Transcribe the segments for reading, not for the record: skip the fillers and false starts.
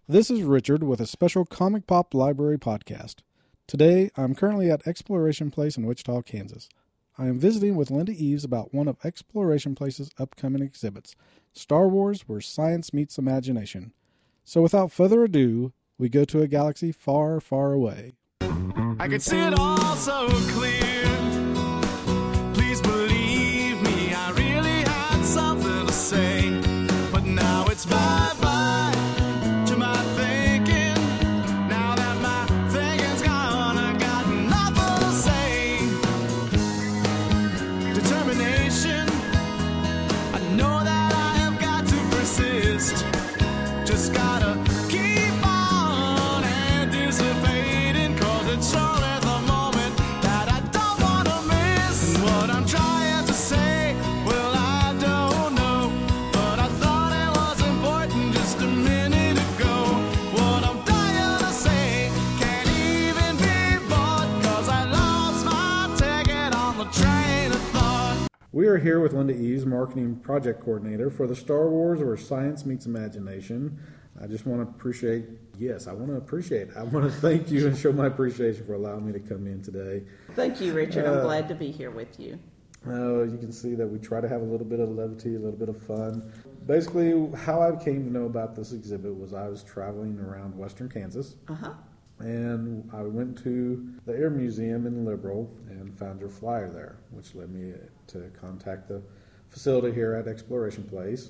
This is Richard with a special Comic Pop Library podcast. Today, I'm currently at Exploration Place in Wichita, Kansas. I am visiting with Linda Eves about one of Exploration Place's upcoming exhibits, Star Wars Where Science Meets Imagination. So without further ado, we go to a galaxy far, far away. I can see it all so clear. Please believe me, I really had something to say. But now it's bye-bye to my thinking. Now that my thinking's gone, I got nothing to say. Determination, I know that I have got to persist. Just gotta keep on anticipating, 'cause it's all at the moment that I don't wanna miss. And what I'm trying to say, well, I don't know, but I thought it was important just a minute ago. What I'm trying to say can't even be bought, 'cause I lost my ticket on the train of thought. We are here with Linda Eves, Marketing Project Coordinator for the Star Wars Where Science Meets Imagination. I just want to I want to thank you and show my appreciation for allowing me to come in today. Thank you, Richard. I'm glad to be here with you. You can see that we try to have a little bit of levity, a little bit of fun. Basically, how I came to know about this exhibit was I was traveling around western Kansas. And I went to the Air Museum in Liberal and found your flyer there, which led me to contact the facility here at Exploration Place.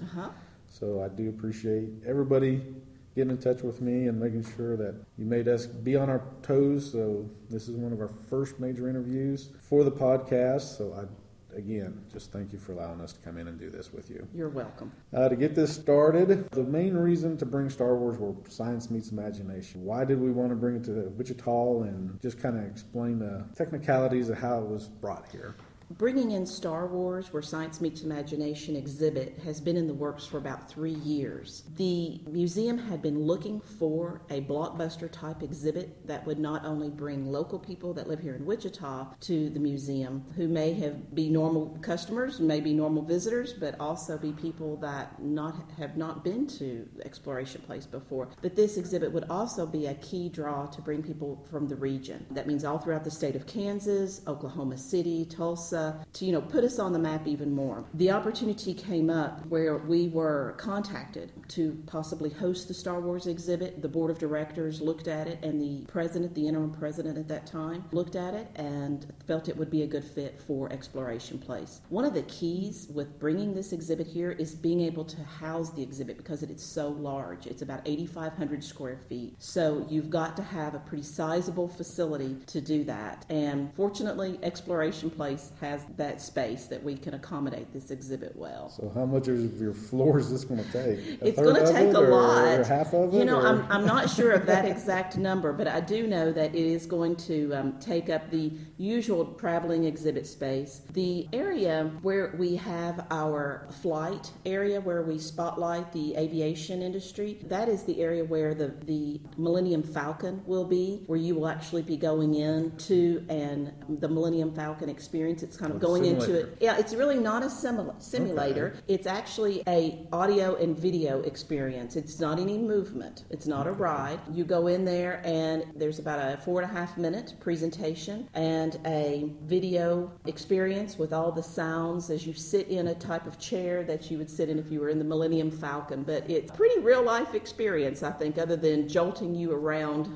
So I do appreciate everybody getting in touch with me and making sure that you made us be on our toes. So this is one of our first major interviews for the podcast. So I, again, just thank you for allowing us to come in and do this with you. You're welcome. To get this started, the main reason to bring Star Wars Where Science Meets Imagination. Why did we want to bring it to Wichita, and just kind of explain the technicalities of how it was brought here? Bringing in Star Wars Where Science Meets Imagination exhibit has been in the works for about 3 years. The museum had been looking for a blockbuster type exhibit that would not only bring local people that live here in Wichita to the museum, who may be normal customers, may be normal visitors, but also be people that have not been to Exploration Place before. But this exhibit would also be a key draw to bring people from the region. That means all throughout the state of Kansas, Oklahoma City, Tulsa, to put us on the map even more. The opportunity came up where we were contacted to possibly host the Star Wars exhibit. The board of directors looked at it, and the interim president at that time, looked at it and felt it would be a good fit for Exploration Place. One of the keys with bringing this exhibit here is being able to house the exhibit, because it is so large. It's about 8,500 square feet. So you've got to have a pretty sizable facility to do that. And fortunately, Exploration Place has that space that we can accommodate this exhibit well. So how much of your floor is this going to take? It's going to take a lot. Or half of it? I'm not sure of that exact number, but I do know that it is going to take up the usual traveling exhibit space. The area where we have our flight area, where we spotlight the aviation industry, that is the area where the Millennium Falcon will be, where you will actually be going into the Millennium Falcon experience. It's kind of going into it. Yeah, it's really not a simulator. Okay. It's actually a audio and video experience. It's not any movement. It's not a ride. You go in there, and there's about a 4.5 minute presentation and a video experience with all the sounds as you sit in a type of chair that you would sit in if you were in the Millennium Falcon. But it's a pretty real life experience, I think, other than jolting you around.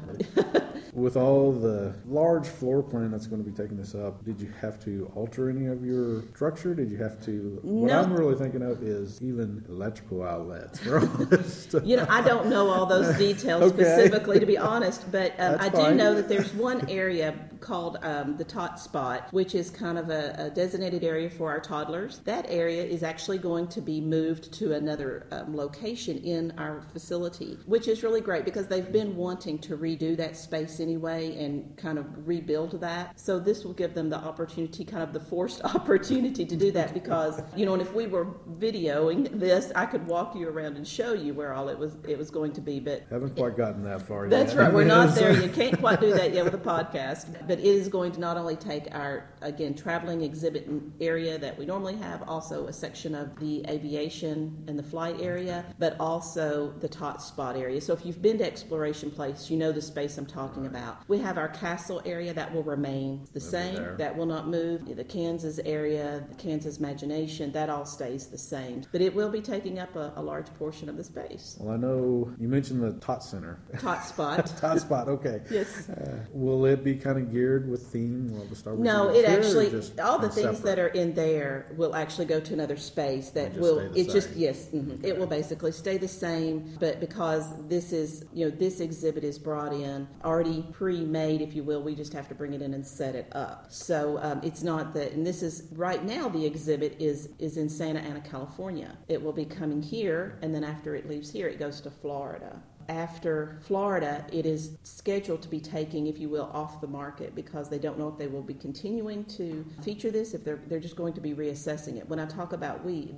With all the large floor plan that's going to be taking this up, did you have to alter any of your structure? Did you have to? No. What I'm really thinking of is even electrical outlets for all this stuff. I don't know all those details specifically, to be honest, but I do know that there's one area called the Tot Spot, which is kind of a designated area for our toddlers. That area is actually going to be moved to another location in our facility, which is really great, because they've been wanting to redo that space anyway and kind of rebuild that. So this will give them the opportunity, kind of the forced opportunity to do that, because, and if we were videoing this, I could walk you around and show you where all it was going to be, but haven't quite gotten that far yet. That's right. We're not there. You can't quite do that yet with a podcast. But it is going to not only take our, again, traveling exhibit area that we normally have, also a section of the aviation and the flight area, but also the tot spot area. So if you've been to Exploration Place, you know the space I'm talking about. We have our castle area that will remain the same. That will not move. The Kansas area, the Kansas Imagination, that all stays the same. But it will be taking up a large portion of the space. Well, I know you mentioned the Tot Center. Tot Spot. Tot Spot, okay. Yes. Will it be kind of geared with theme? Will the Star Wars No, it actually, all the separate? things that are in there will actually go to another space that It'll will, just stay the it just, same. yes, mhm. It will basically stay the same, but because this is, this exhibit is brought in already pre-made, if you will, we just have to bring it in and set it up. So it's not that, and this is, right now the exhibit is in Santa Ana, California. It will be coming here, and then after it leaves here, it goes to Florida. After Florida, it is scheduled to be taking, if you will, off the market because they don't know if they will be continuing to feature this, if they're just going to be reassessing it. When I talk about we,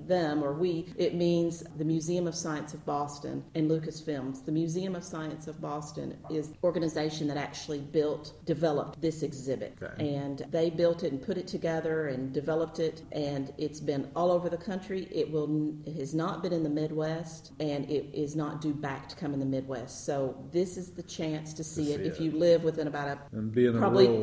it means the Museum of Science of Boston and Lucasfilms. The Museum of Science of Boston is an organization that actually developed this exhibit. Okay. And they built it and put it together and developed it, and it's been all over the country. It has not been in the Midwest, and it is not due back to come in the Midwest. So this is the chance to see it if you live within about probably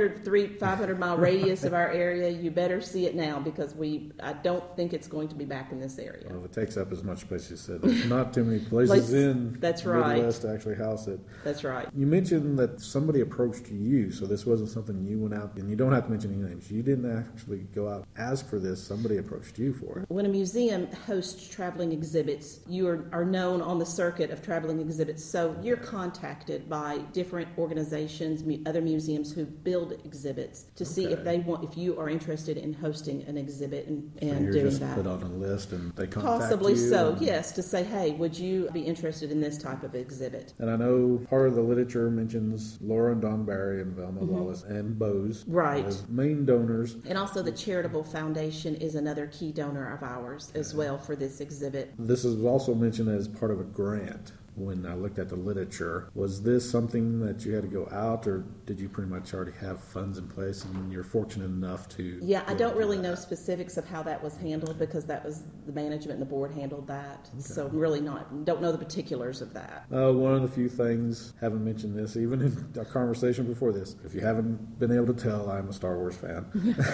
500 mile radius of our area. You better see it now because I don't think it's going to be back in this area. Well, if it takes up as much space as you said, there's not too many places in That's the right. Midwest to actually house it. That's right. You mentioned that somebody approached you, so this wasn't something you went out, and you don't have to mention any names. You didn't actually go out ask for this. Somebody approached you for it. When a museum hosts traveling exhibits, you are known on the circuit of traveling exhibits. So you're contacted by different organizations, other museums who build exhibits to see if you are interested in hosting an exhibit and You're doing just that. put on a list and they contact Possibly you. so, yes, to say, hey, would you be interested in this type of exhibit? And I know part of the literature mentions Laura and Don Barry and Velma Wallace and Bose Right. as main donors. And also the Charitable Foundation is another key donor of ours as well for this exhibit. This is also mentioned as part of a grant. When I looked at the literature, was this something that you had to go out, or did you pretty much already have funds in place and you're fortunate enough to? Yeah, I don't really know specifics of how that was handled because that was the management and the board handled that. Okay. So really don't know the particulars of that. One of the few things, haven't mentioned this even in our conversation before this, if you haven't been able to tell, I'm a Star Wars fan,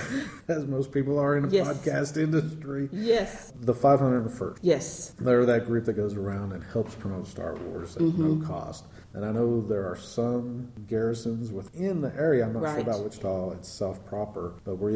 as most people are in the podcast industry. Yes. The 501st. Yes. They're that group that goes around and helps promote Star Wars at no cost. And I know there are some garrisons within the area. I'm not sure about Wichita itself proper, but were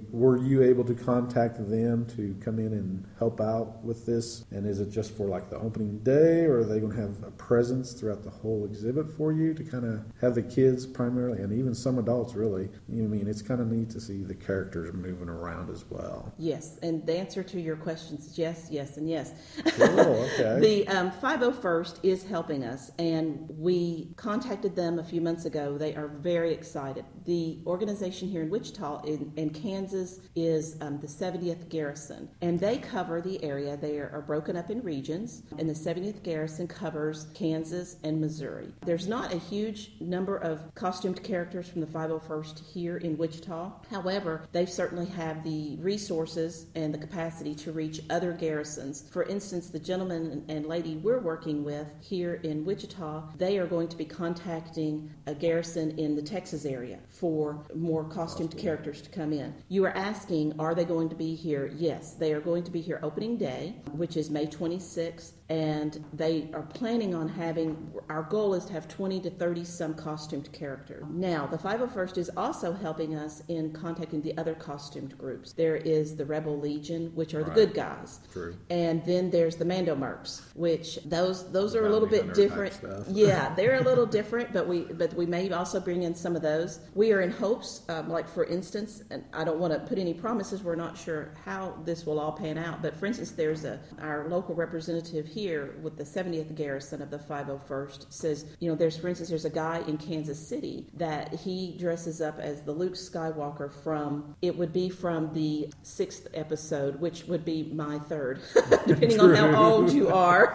you able to contact them to come in and help out with this? And is it just for like the opening day, or are they going to have a presence throughout the whole exhibit for you to kind of have the kids primarily, and even some adults really? You know what I mean? It's kind of neat to see the characters moving around as well. Yes, and the answer to your questions is yes, yes, and yes. Cool, okay. The 501st is helping us, and we contacted them a few months ago. They are very excited. The organization here in Wichita in Kansas is the 70th Garrison, and they cover the area. They are broken up in regions, and the 70th Garrison covers Kansas and Missouri. There's not a huge number of costumed characters from the 501st here in Wichita. However, they certainly have the resources and the capacity to reach other garrisons. For instance, the gentleman and lady we're working with here in Wichita, they are going to be contacting a garrison in the Texas area for more costumed characters to come in. You are asking, are they going to be here? Yes, they are going to be here opening day, which is May 26th, and they are planning on our goal is to have 20 to 30 some costumed characters. Now, the 501st is also helping us in contacting the other costumed groups. There is the Rebel Legion, which are the good guys. True. And then there's the Mando Mercs, which those are a little bit different. Yeah, they're a little different, but we may also bring in some of those. We are in hopes, like for instance, and I don't want to put any promises, we're not sure how this will all pan out, but for instance, there's our local representative here here with the 70th garrison of the 501st says, there's a guy in Kansas City that he dresses up as the Luke Skywalker from the 6th episode, which would be my 3rd, depending on how old you are.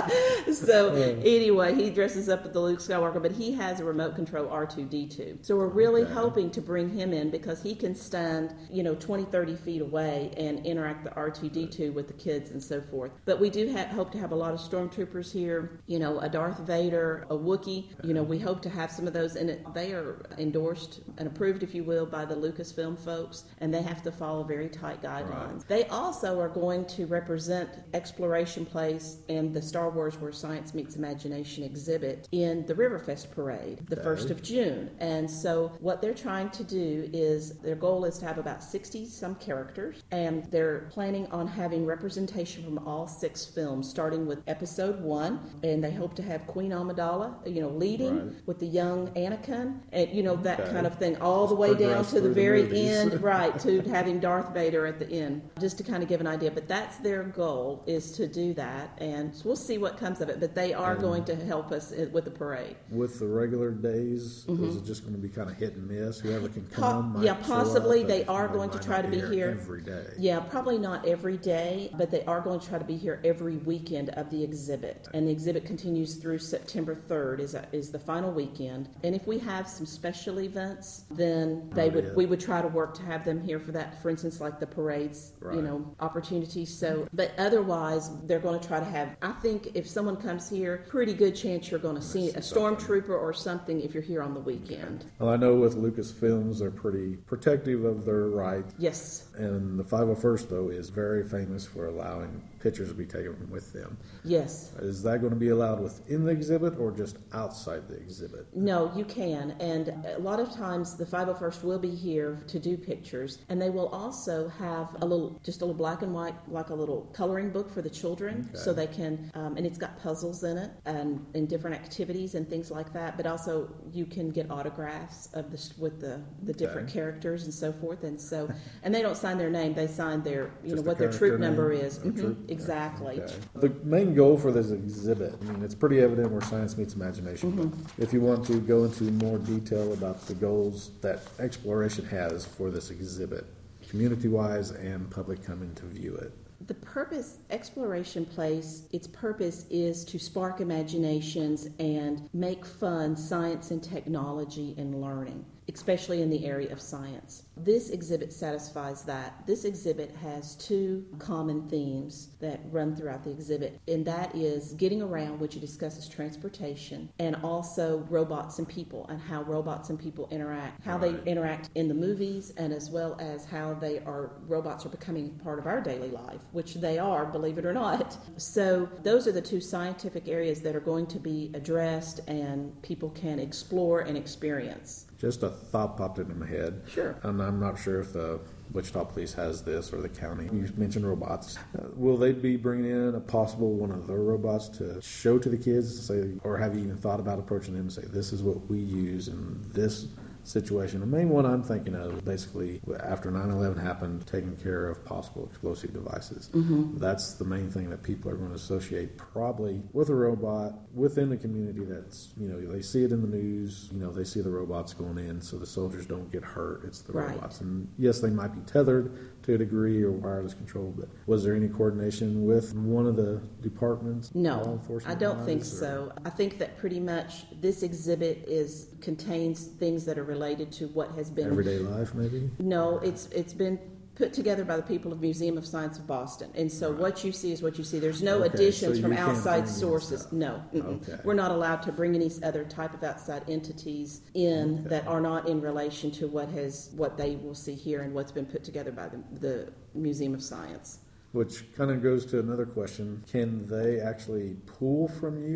So anyway, he dresses up as the Luke Skywalker, but he has a remote control R2-D2. So we're really hoping to bring him in because he can stand, 20, 30 feet away and interact the R2-D2 with the kids and so forth. But we do hope to have a lot of stormtroopers here, a Darth Vader, a Wookiee. We hope to have some of those in it. They are endorsed and approved, if you will, by the Lucasfilm folks, and they have to follow very tight guidelines. Right. They also are going to represent Exploration Place and the Star Wars Where Science Meets Imagination exhibit in the Riverfest Parade, the 1st of June. And so what they're trying to do is, their goal is to have about 60-some characters, and they're planning on having representation from all 6 films, starting with Episode 1, and they hope to have Queen Amidala, leading with the young Anakin, and, that kind of thing, all the way down to the very end, right, to having Darth Vader at the end, just to kind of give an idea. But that's their goal, is to do that, and so we'll see what comes of it. But they are going to help us with the parade. With the regular days, is it just going to be kind of hit and miss? Whoever can come, possibly. They are going to try to be here every day. Yeah, probably not every day, but they are going to try to be here every weekend of the exhibit. And the exhibit continues through September 3rd is the final weekend. And if we have some special events, then we would try to work to have them here for that. For instance, like the parades, opportunities. So, but otherwise, they're going to try to have. I think if someone comes here, pretty good chance you're going to see a stormtrooper or something if you're here on the weekend. Well, I know with Lucasfilms, they're pretty protective of their rights. Yes. And the 501st, though, is very famous for allowing pictures to be taken with them. Yes. Is that going to be allowed within the exhibit or just outside the exhibit? No, you can. And a lot of times the 501st will be here to do pictures, and they will also have a little black and white, like a little coloring book for the children, so they can, and it's got puzzles in it and different activities and things like that. But also you can get autographs of with the different characters and so forth. And so, and they don't sign their name; they sign their, what their troop number is. Exactly. Okay. The main goal for this exhibit, it's pretty evident where science meets imagination. But if you want to go into more detail about the goals that Exploration has for this exhibit, community-wise and public coming to view it. The purpose, Exploration Place, its purpose is to spark imaginations and make fun science and technology and learning, especially in the area of science. This exhibit satisfies that. This exhibit has 2 common themes that run throughout the exhibit, and that is getting around, which it discusses transportation, and also robots and people, and how robots and people interact, how they interact in the movies, and as well as how robots are becoming part of our daily life, which they are, believe it or not. So those are the 2 scientific areas that are going to be addressed and people can explore and experience. Just a thought popped into my head. Sure. And I'm not sure if the Wichita Police has this or the county. You mentioned robots. Will they be bringing in a possible one of their robots to show to the kids, to say, or have you even thought about approaching them and say, this is what we use in this situation? The main one I'm thinking of is basically after 9/11 happened, taking care of possible explosive devices. That's the main thing that people are going to associate probably with a robot within the community. That's, they see it in the news, they see the robots going in so the soldiers don't get hurt. It's the robots. And yes, they might be tethered to a degree or wireless control, but was there any coordination with one of the departments? No, I don't think so. I think that pretty much this exhibit contains things that are related to what has been everyday life, maybe? No, it's been put together by the people of Museum of Science of Boston, and so what you see is what you see. There's no additions from outside sources. No, we're not allowed to bring any other type of outside entities in that are not in relation to what they will see here and what's been put together by the Museum of Science. Which kind of goes to another question. Can they actually pull from you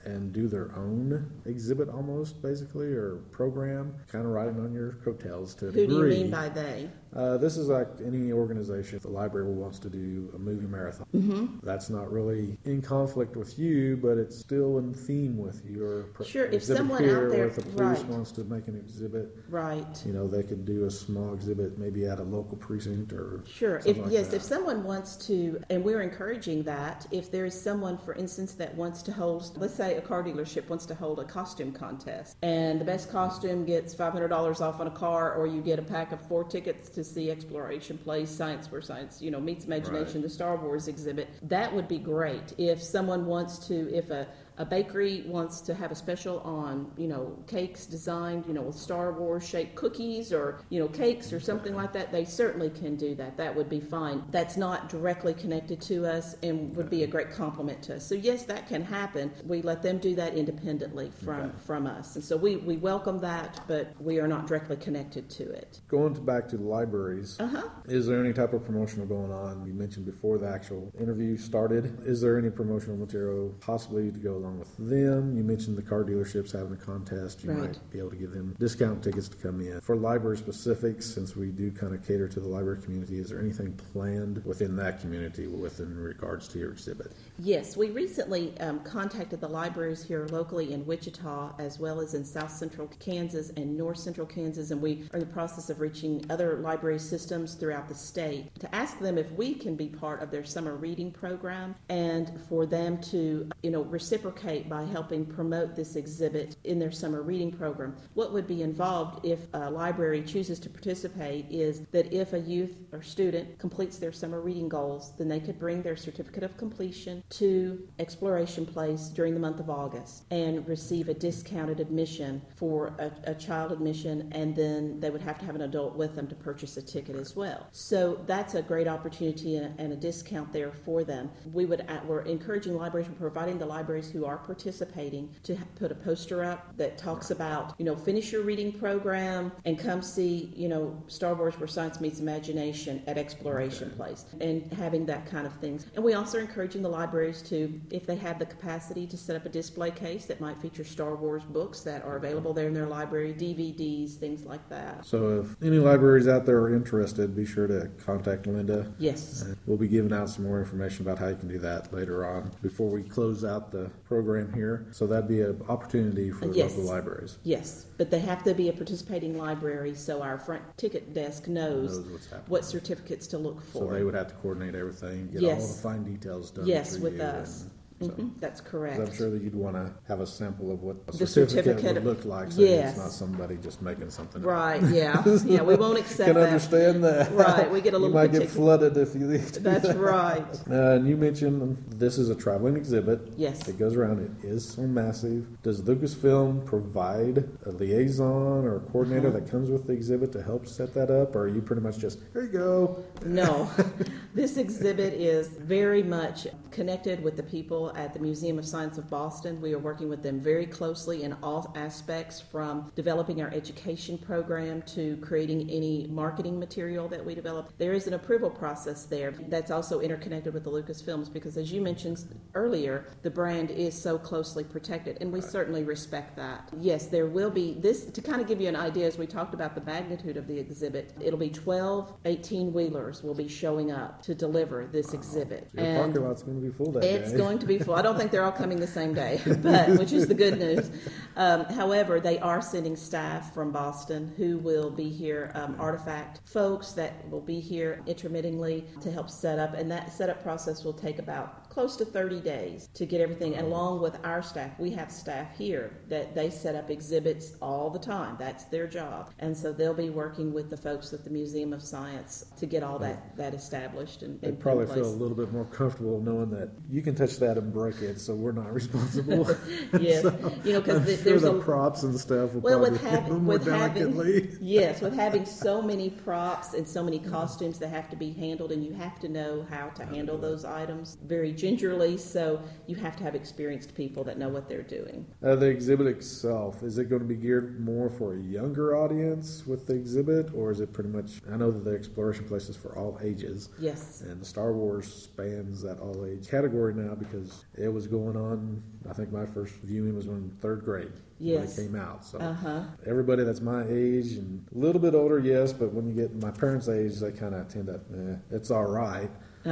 and do their own exhibit almost, basically, or program, kind of riding on your coattails to a degree. Who do you mean by they? This is like any organization. If the library wants to do a movie marathon, that's not really in conflict with you, but it's still in theme with your Sure, if exhibit someone here, out there, or if the police right. wants to make an exhibit, Right. they could do a small exhibit maybe at a local precinct or Sure. something like that. If someone wants to, and we're encouraging that, if there is someone, for instance, that wants to hold, let's say a car dealership wants to hold a costume contest, and the best costume gets $500 off on a car, or you get a pack of 4 tickets to see Exploration Place, Science Where Science, Meets Imagination, Right. the Star Wars exhibit, that would be great. If someone wants to, if a bakery wants to have a special on, cakes designed, with Star Wars shaped cookies or, cakes or something like that, they certainly can do that. That would be fine. That's not directly connected to us and would be a great compliment to us. So yes, that can happen. We let them do that independently from us. And so we welcome that, but we are not directly connected to it. Going back to the libraries, is there any type of promotional going on? You mentioned before the actual interview started. Is there any promotional material possibly to go along with them? You mentioned the car dealerships having a contest. You Right. might be able to give them discount tickets to come in. For library specifics, since we do kind of cater to the library community, is there anything planned within that community in regards to your exhibit? Yes, we recently contacted the libraries here locally in Wichita, as well as in South Central Kansas and North Central Kansas, and we are in the process of reaching other library systems throughout the state to ask them if we can be part of their summer reading program, and for them to, reciprocate by helping promote this exhibit in their summer reading program. What would be involved if a library chooses to participate is that if a youth or student completes their summer reading goals, then they could bring their certificate of completion to Exploration Place during the month of August and receive a discounted admission for a child admission, and then they would have to have an adult with them to purchase a ticket as well. So that's a great opportunity and a discount there for them. We're encouraging libraries, we're providing the libraries who are participating to put a poster up that talks about, finish your reading program and come see, Star Wars Where Science Meets Imagination at Exploration Place, and having that kind of things. And we also are encouraging the libraries to, if they have the capacity, to set up a display case that might feature Star Wars books that are available there in their library, DVDs, things like that. So if any libraries out there are interested, be sure to contact Linda. Yes. We'll be giving out some more information about how you can do that later on before we close out the program here. So that'd be an opportunity for the local libraries. Yes, but they have to be a participating library, so our front ticket desk knows what's happening. what certificates to look for. So they would have to coordinate everything, get all the fine details done. Yes, for with you, us. That's correct. I'm sure that you'd want to have a sample of what a The certificate certificate would look like, so yes. it's not somebody just making something up. Right, yeah. Yeah, we won't accept Can that. understand that. Right, we get a little You might get particular. flooded if you leave. That's right. And you mentioned this is a traveling exhibit. Yes. It goes around. It is so massive. Does Lucasfilm provide a liaison or a coordinator that comes with the exhibit to help set that up, or are you pretty much just, here you go? No. This exhibit is very much connected with the people at the Museum of Science of Boston. We are working with them very closely in all aspects, from developing our education program to creating any marketing material that we develop. There is an approval process there that's also interconnected with the Lucasfilms, because as you mentioned earlier, the brand is so closely protected, and we certainly respect that. Yes, there will be this, to kind of give you an idea, as we talked about the magnitude of the exhibit, it'll be 12 18-wheelers will be showing up to deliver this exhibit. Your parking lot's going to be full that It's day. going to be full. I don't think they're all coming the same day, but which is the good news. However, they are sending staff from Boston who will be here, artifact folks that will be here intermittently to help set up, and that setup process will take about close to 30 days to get everything. And along with our staff, we have staff here that they set up exhibits all the time. That's their job. And so they'll be working with the folks at the Museum of Science to get all that established and They probably in feel a place. little bit more comfortable knowing that you can touch that and break it, so we're not responsible. Yes, So because I'm sure there's the a props and stuff will well probably handle more delicately. yes, with having so many props and so many costumes that have to be handled, and you have to know how to handle those items very gingerly, so you have to have experienced people that know what they're doing. The exhibit itself, is it going to be geared more for a younger audience with the exhibit, or is it pretty much, I know that the exploration place is for all ages. Yes. And the Star Wars spans that all age category now because it was going on, I think my first viewing was in third grade. Yes. When it came out. So everybody that's my age and a little bit older, yes, but when you get my parents' age, they kind of tend to, it's all right.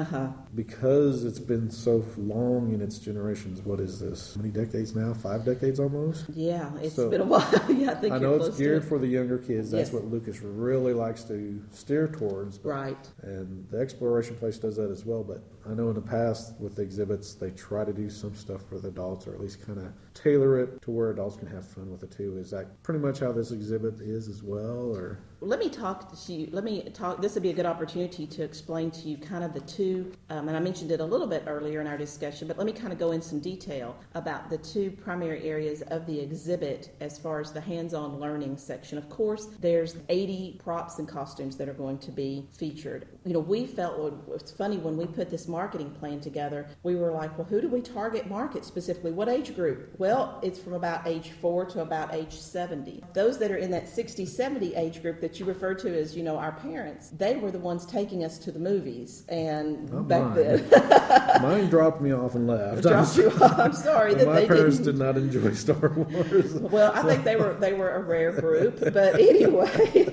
Because it's been so long in its generations. What is this? How many decades now? 5 decades almost? Yeah, it's been a while. Yeah, I know it's geared for the younger kids. That's yes. what Lucas really likes to steer towards. Right. And the exploration place does that as well. But I know in the past with the exhibits, they try to do some stuff for the adults, or at least kind of tailor it to where adults can have fun with it too. Is that pretty much how this exhibit is as well, or? Let me talk to you. This would be a good opportunity to explain to you kind of the two, and I mentioned it a little bit earlier in our discussion, but let me kind of go in some detail about the two primary areas of the exhibit as far as the hands-on learning section. Of course, there's 80 props and costumes that are going to be featured. We felt, it's funny, when we put this marketing plan together, we were like, well, who do we market specifically? What age group? Well, it's from about age 4 to about age 70. Those that are in that 60, 70 age group that you refer to as, our parents, they were the ones taking us to the movies. And back then. Mine dropped me off and left. Dropped you off. I'm sorry that my they parents did not enjoy Star Wars. Well, I think they were a rare group, but anyway.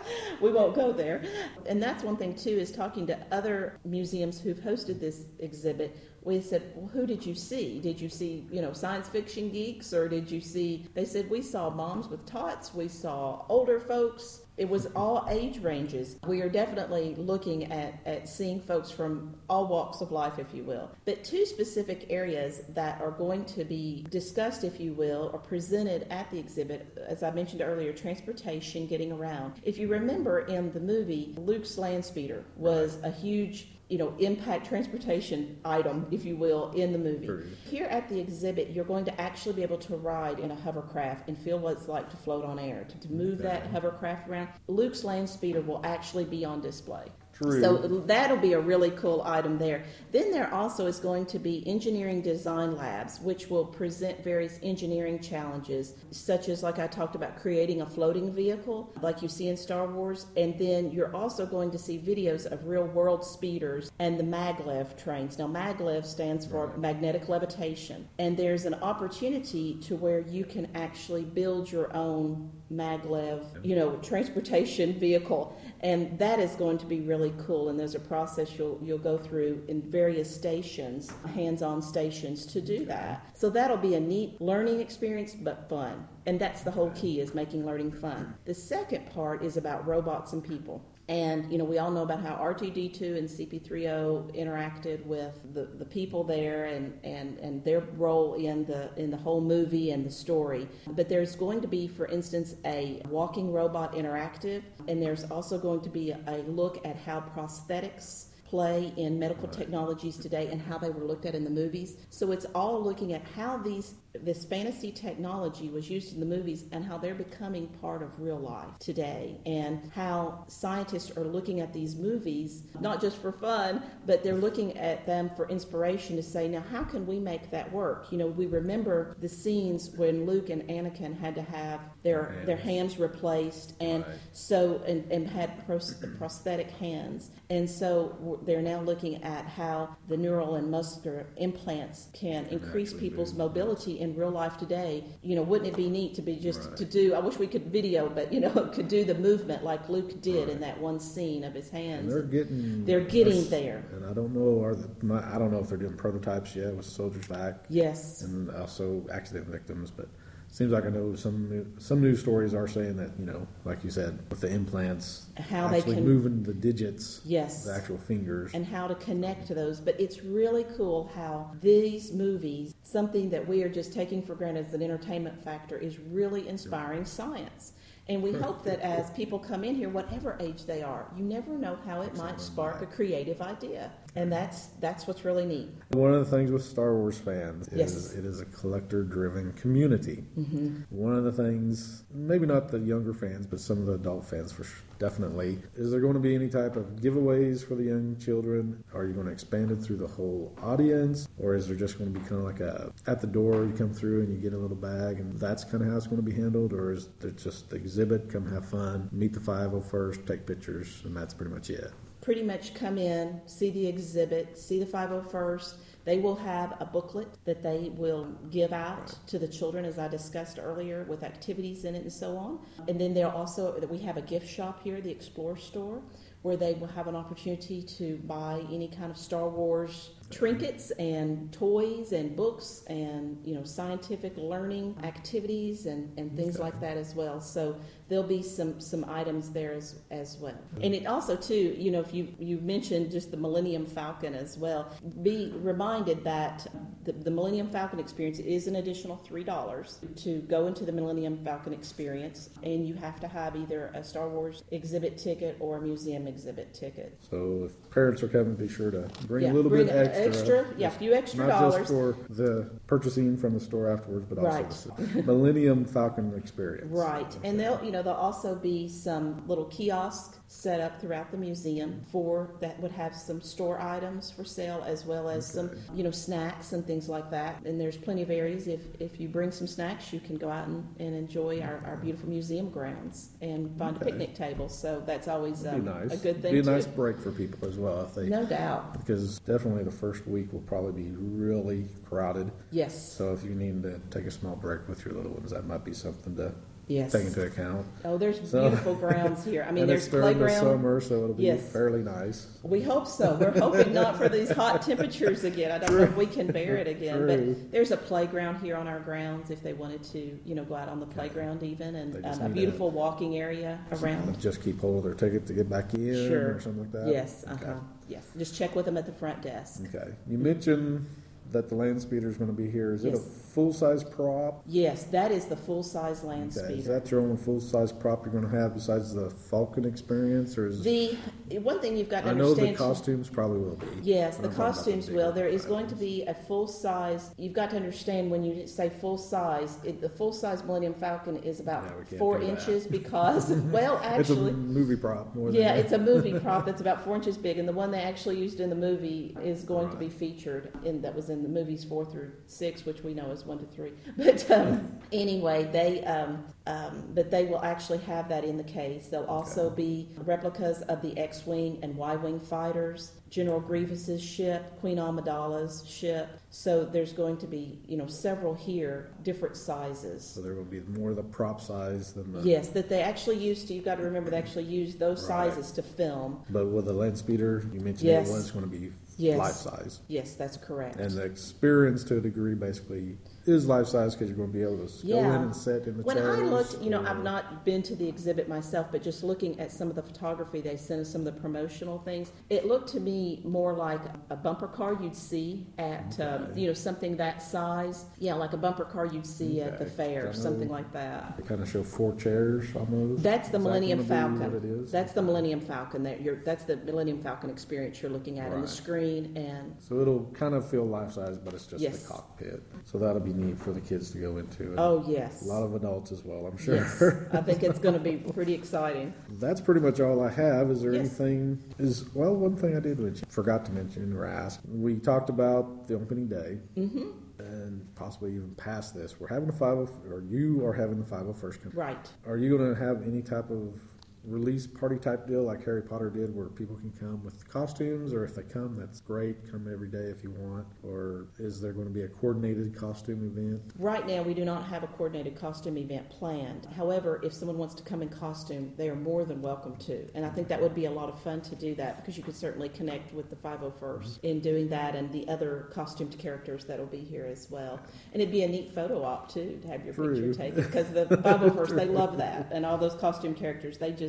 We won't go there. And that's one thing, too, is talking to other museums who've hosted this exhibit. We said, well, who did you see? Did you see, science fiction geeks, or did you see, they said, we saw moms with tots, we saw older folks. It was all age ranges. We are definitely looking at seeing folks from all walks of life, if you will. But two specific areas that are going to be discussed, if you will, or presented at the exhibit, as I mentioned earlier, transportation, getting around. If you remember in the movie, Luke's land speeder was a huge impact transportation item, if you will, in the movie. True. Here at the exhibit, you're going to actually be able to ride in a hovercraft and feel what it's like to float on air, to move that hovercraft around. Luke's land speeder will actually be on display. True. So that'll be a really cool item there. Then there also is going to be engineering design labs, which will present various engineering challenges, such as, like I talked about, creating a floating vehicle, like you see in Star Wars. And then you're also going to see videos of real-world speeders and the maglev trains. Now, maglev stands for magnetic levitation. And there's an opportunity to where you can actually build your own maglev, transportation vehicle. And that is going to be really cool. And there's a process you'll go through in various stations, hands-on stations, to do that. So that'll be a neat learning experience, but fun. And that's the whole key, is making learning fun. The second part is about robots and people. And, we all know about how R2-D2 and CP3O interacted with the people there and their role in the whole movie and the story. But there's going to be, for instance, a walking robot interactive, and there's also going to be a look at how prosthetics play in medical technologies today and how they were looked at in the movies. So it's all looking at how this fantasy technology was used in the movies and how they're becoming part of real life today, and how scientists are looking at these movies, not just for fun, but they're looking at them for inspiration to say, now how can we make that work? We remember the scenes when Luke and Anakin had to have their hands replaced, and so and had prosthetic hands. And so they're now looking at how the neural and muscular implants can increase people's mobility in real life today. Wouldn't it be neat to be to do, I wish we could video, but could do the movement like Luke did in that one scene of his hands. And they're getting there. And I don't know if they're doing prototypes yet with Soldiers Back. Yes. And also accident victims, but seems like I know some news stories are saying that, like you said, with the implants, how actually they can moving the digits, yes, the actual fingers, and how to connect to those. But it's really cool how these movies, something that we are just taking for granted as an entertainment factor, is really inspiring science. And we hope that as people come in here, whatever age they are, you never know how it might spark a creative idea. And that's what's really neat. One of the things with Star Wars fans is Yes. it is a collector-driven community. Mm-hmm. One of the things, maybe not the younger fans, but some of the adult fans definitely, is there going to be any type of giveaways for the young children? Are you going to expand it through the whole audience? Or is there just going to be kind of like at the door, you come through and you get a little bag and that's kind of how it's going to be handled? Or is it just the exhibit, come have fun, meet the 501st, take pictures, and that's pretty much it? Pretty much come in, see the exhibit, see the 501st. They will have a booklet that they will give out to the children, as I discussed earlier, with activities in it and so on. And then we have a gift shop here, the Explorer Store, where they will have an opportunity to buy any kind of Star Wars trinkets and toys and books and scientific learning activities and things like that as well. So there'll be some items there as well. And it also too, if you mentioned just the Millennium Falcon as well, be reminded that the Millennium Falcon experience is an additional $3 to go into the Millennium Falcon experience, and you have to have either a Star Wars exhibit ticket or a museum exhibit ticket. So if parents are coming, be sure to bring a little bit extra. A few extra not dollars. Not just for the purchasing from the store afterwards, but Right. also the Millennium Falcon experience. Right, Okay. and there'll also be some little kiosks set up throughout the museum that would have some store items for sale, as well as some snacks and things like that. And there's plenty of areas. If you bring some snacks, you can go out and enjoy our beautiful museum grounds and find a picnic table. So that's always Be nice. a good thing Be a too. nice break for people as well, if they. No doubt. Because definitely the first week will probably be really crowded. Yes. So if you need to take a small break with your little ones, that might be something to Yes. take into account. Oh, there's beautiful grounds here. I mean, And there's it's during the playground. summer, so it'll be Yes. fairly nice. We hope so. We're hoping not for these hot temperatures again. I don't know if we can bear it again. True. But there's a playground here on our grounds if they wanted to, go out on the playground even, They and just a need beautiful walking area around. Just keep hold of their ticket to get back in Sure. or something like that? Yes, Okay. yes. Just check with them at the front desk. Okay. You mentioned that the land speeder is going to be here. Is it a Yes. full-size prop? Yes, that is the full-size land Okay. Is speeder. that your only full-size prop you're going to have besides the Falcon experience, or is The one thing you've got to I know understand. the costumes probably will be. Yes, When the I'm talking about costumes the will. bigger There is items. going to be a full size. You've got to understand when you say full size, the full size Millennium Falcon is about Yeah, we can't 4 do that. inches because, well, It's a actually. movie prop more than Yeah, that. it's a movie prop that's about 4 inches big, and the one they actually used in the movie is going to be Right. featured that was in the movies 4 through 6, which we know is 1 to 3. But anyway, but they will actually have that in the case. There'll also be replicas of the X-wing and Y-wing fighters, General Grievous's ship, Queen Amidala's ship. So there's going to be, several here, different sizes. So there will be more of the prop size than the. Yes, that they actually used to. You've got to remember they actually used those Right. sizes to film. But with the land speeder, you mentioned Yes. it was going to be Yes. life size, Yes, that's correct. and the experience to a degree basically is life size because you're going to be able to go in Yeah. and sit in the When chairs. I looked, or- I've not been to the exhibit myself, but just looking at some of the photography they sent us, some of the promotional things, it looked to me more like a bumper car you'd see at, Okay. something that size. Yeah, like a bumper car you'd see at the Okay. fair, I know- something like that. They kind of show 4 chairs almost. That's the Is that Millennium gonna be Falcon. what it is? That's the Millennium Falcon. That's the Millennium Falcon experience you're looking at on the Right. screen, and So it'll kind of feel life size, but it's just Yes. the cockpit. So that'll be neat for the kids to go into. And oh yes, a lot of adults as well, I'm sure. yes, I think it's going to be pretty exciting. That's pretty much all I have. Is there Yes. anything? One thing I did mention, forgot to mention or ask. We talked about the opening day, and possibly even past this. We're having you are having the 501st come. Right. Are you going to have any type of release party type deal like Harry Potter did, where people can come with costumes, or if they come, that's great. Come every day if you want. Or is there going to be a coordinated costume event? Right now, we do not have a coordinated costume event planned. However, if someone wants to come in costume, they are more than welcome to. And I think that would be a lot of fun to do that, because you could certainly connect with the 501st in doing that, and the other costumed characters that will be here as well. And it'd be a neat photo op, too, to have your True. picture taken, because the 501st, they love that. And all those costume characters, they just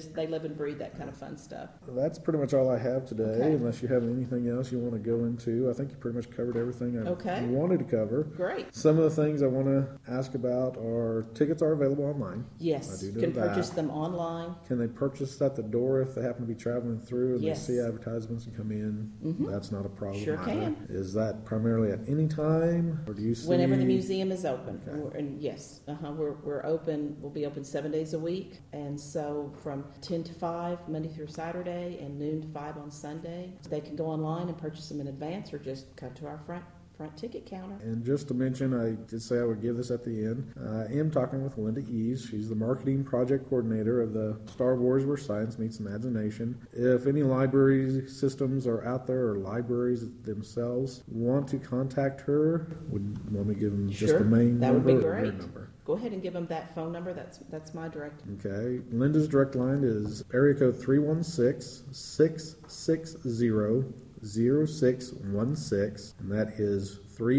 they live and breathe that kind of fun stuff. That's pretty much all I have today, Okay. unless you have anything else you want to go into. I think you pretty much covered everything I Okay. wanted to cover. Great. Some of the things I want to ask about are tickets are available online. Yes, I do you know can that. purchase them online. Can they purchase at the door if they happen to be traveling through and Yes. they see advertisements and come in? That's not a problem. Sure either. can. Is that primarily at any time, or do you see Whenever the museum is open. Okay. And yes, we're open. We'll be open 7 days a week, and so from 10 to 5 Monday through Saturday, and noon to 5 on Sunday. They can go online and purchase them in advance, or just come to our front ticket counter. And just to mention, I did say I would give this at the end. I am talking with Linda Eves. She's the marketing project coordinator of the Star Wars Where Science Meets Imagination. If any library systems are out there, or libraries themselves want to contact her, would want me to give them just Sure, the main that would number be or her great. number? Go ahead and give them that phone number. That's my direct. Okay. Linda's direct line is area code 316-660-0616, and that is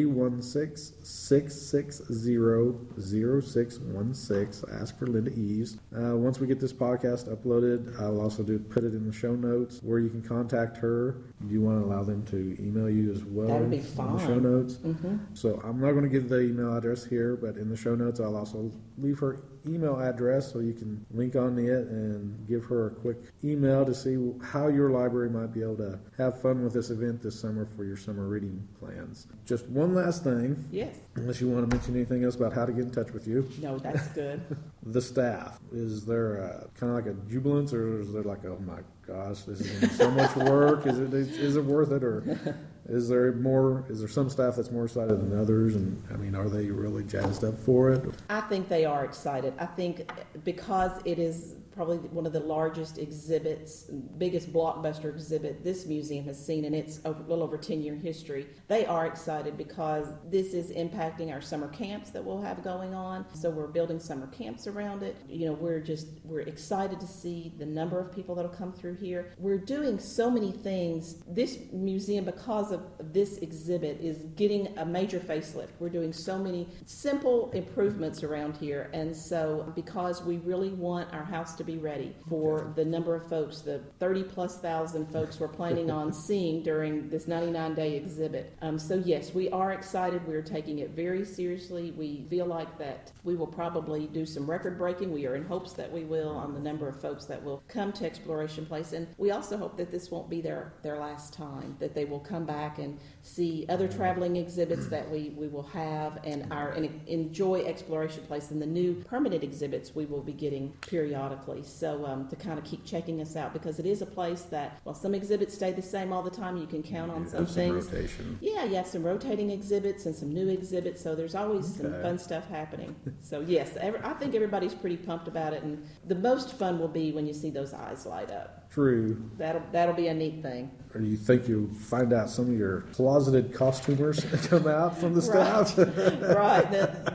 316-660-0616. Ask for Linda Eves. Once we get this podcast uploaded, I'll also put it in the show notes where you can contact her. Do you want to allow them to email you as well? That would be In the fine. show notes. Mm-hmm. So I'm not going to give the email address here, but in the show notes I'll also leave her email address so you can link on it and give her a quick email to see how your library might be able to have fun with this event this summer for your summer reading plans. Just one last thing, Yes. unless you want to mention anything else about how to get in touch with you. No, that's good. The staff, is there kind of like a jubilance, or is there like, oh my gosh, this is gonna be so much work? Is it worth it, or is there some staff that's more excited than others? And I mean, are they really jazzed up for it? I think they are excited. I think because it is probably one of the largest exhibits, biggest blockbuster exhibit this museum has seen in its little over 10-year history. They are excited because this is impacting our summer camps that we'll have going on. So we're building summer camps around it. You know, we're excited to see the number of people that'll come through here. We're doing so many things. This museum, because of this exhibit, is getting a major facelift. We're doing so many simple improvements around here. And so because we really want our house to be ready for the number of folks, the 30,000+ folks we're planning on seeing during this 99-day exhibit. So yes, we are excited. We're taking it very seriously. We feel like that we will probably do some record breaking. We are in hopes that we will on the number of folks that will come to Exploration Place. And we also hope that this won't be their last time, that they will come back and see other traveling exhibits that we will have, and enjoy Exploration Place and the new permanent exhibits we will be getting periodically. So to kind of keep checking us out, because it is a place that, while some exhibits stay the same all the time, you can count on some things. Rotation. Yeah, you have some rotating exhibits and some new exhibits, so there's always some fun stuff happening. So yes, I think everybody's pretty pumped about it, and the most fun will be when you see those eyes light up. True. That'll be a neat thing. Or do you think you'll find out some of your closeted costumers come out from the staff? Right.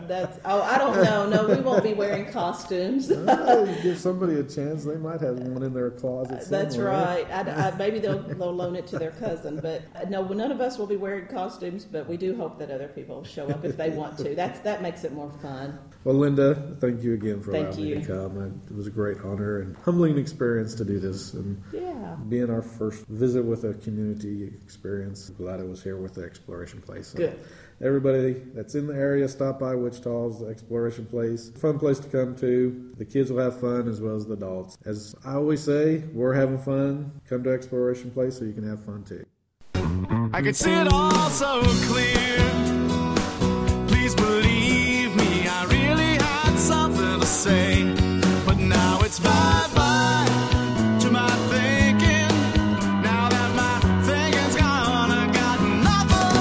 I don't know. No, we won't be wearing costumes. Give somebody a chance. They might have one in their closet somewhere. That's right. Maybe they'll loan it to their cousin. But no, none of us will be wearing costumes, but we do hope that other people show up if they want to. That makes it more fun. Well, Linda, thank you again for Thank allowing me you. to come. It was a great honor and humbling experience to do this. And Yeah. being our first visit with a community experience, glad I was here with the Exploration Place. So Good. everybody that's in the area, stop by Wichita's Exploration Place. Fun place to come to. The kids will have fun as well as the adults. As I always say, we're having fun. Come to Exploration Place so you can have fun too. I could see it all so clear. Please believe me, I really had something to say. But now it's bye-bye to my thinking. Now that my thinking's gone, I got nothing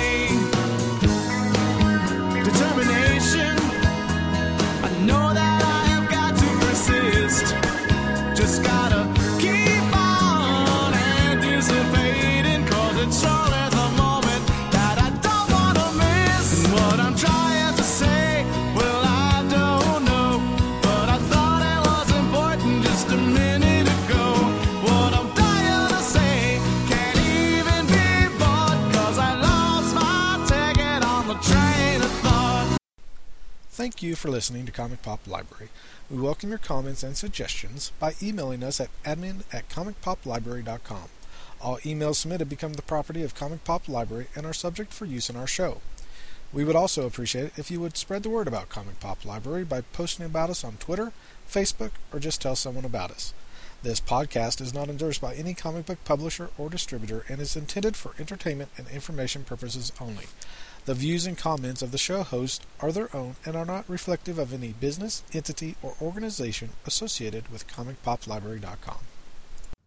to say. Determination, I know that I have got to persist. Just gotta keep on anticipating, 'cause it's surely the moment that I don't wanna miss. And what I'm trying to say, well, I don't know, but I thought it was important just a minute ago. What I'm dying to say can't even be bought, 'cause I lost my ticket on the train of thought. Thank you for listening to Comic Pop Library. We welcome your comments and suggestions by emailing us at admin@comicpoplibrary.com. All emails submitted become the property of Comic Pop Library and are subject for use in our show. We would also appreciate it if you would spread the word about Comic Pop Library by posting about us on Twitter, Facebook, or just tell someone about us. This podcast is not endorsed by any comic book publisher or distributor and is intended for entertainment and information purposes only. The views and comments of the show host are their own and are not reflective of any business, entity, or organization associated with ComicPopLibrary.com.